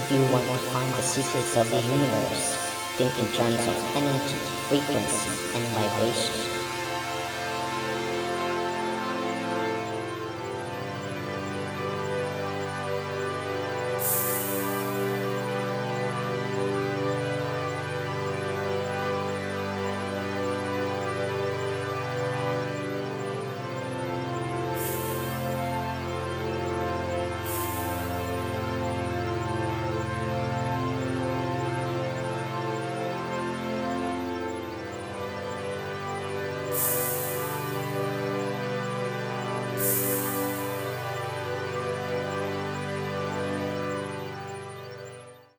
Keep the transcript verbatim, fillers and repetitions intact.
If you want to find the secrets of the universe, think in terms of energy, frequency, and vibration.